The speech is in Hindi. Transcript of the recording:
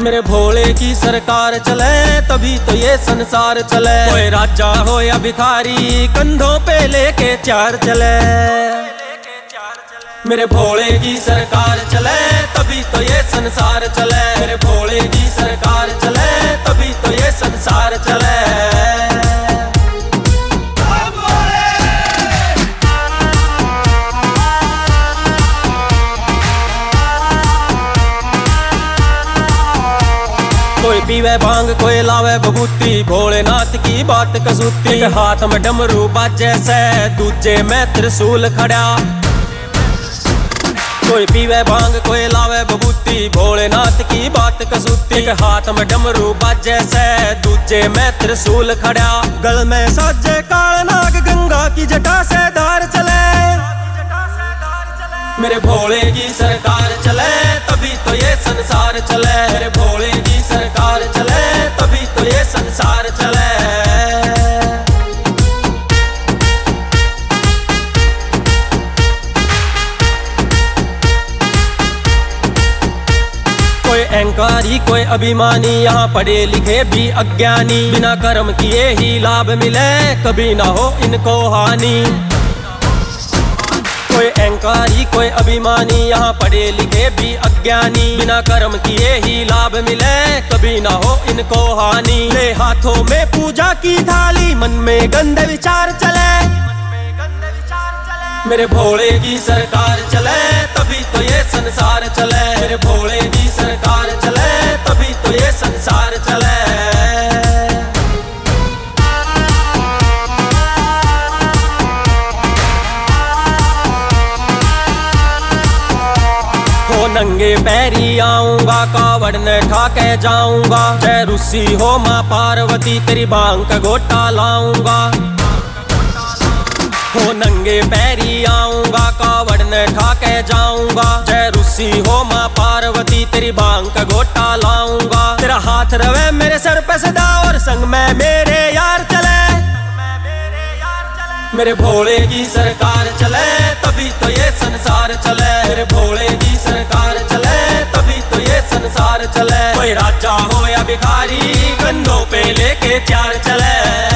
मेरे भोले की सरकार चले तभी तो ये संसार चले। कोई राजा हो या भिखारी कंधों पे लेके चार चले। मेरे भोले की सरकार चले तभी तो ये संसार चले। मेरे भोले की सरकार चले तभी तो ये संसार चले। कोई पीवे भांग कोई लावे भभूति, भोलेनाथ की बात कसूती। हाथ में डमरू बाजे से दूजे में त्रिशूल खड़ा। कोई पीवे भांग कोई लावे भभूति, भोलेनाथ की बात कसूती। हाथ में डमरू बाजे से दूजे में त्रिशूल खड़ा। गल में साजे काल नाग गंगा की जटा से धार चले। मेरे भोले की सरकार चले तभी तो ये संसार चले। मेरे भोले की सरकार चले तभी तो ये संसार चले। कोई अहंकारी कोई अभिमानी, यहाँ पढ़े लिखे भी अज्ञानी। बिना कर्म किए ही लाभ मिले कभी ना हो इनको हानि। कोई अहंकारी कोई अभिमानी, यहाँ पढ़े लिखे भी अज्ञानी। बिना कर्म किए ही लाभ मिले कभी ना हो इनको हानि। ले हाथों में पूजा की थाली, मन में गंदे विचार चले। मेरे भोले की सरकार चले तभी तो ये संसार चले। मेरे भोले की सरकार चले तभी तो ये संसार चले। नंगे पैरी आऊंगा कावड़ ने ठाके जाऊंगा। जय रुसी हो माँ पार्वती तेरी भांग का गोटा लाऊंगा। हो नंगे पैरी आऊंगा कावड़ ने ठाके जाऊंगा। जय रुसी हो माँ पार्वती तेरी भांग का गोटा लाऊंगा। तेरा हाथ रवे मेरे सर पे सदा और संग में मेरे यार चले। मेरे भोले की सरकार चले तभी तो ये संसार चले। मेरे भोले की सरकार चले तभी तो ये संसार चले। कोई राजा हो या भिखारी कंधों पे लेके चार चले।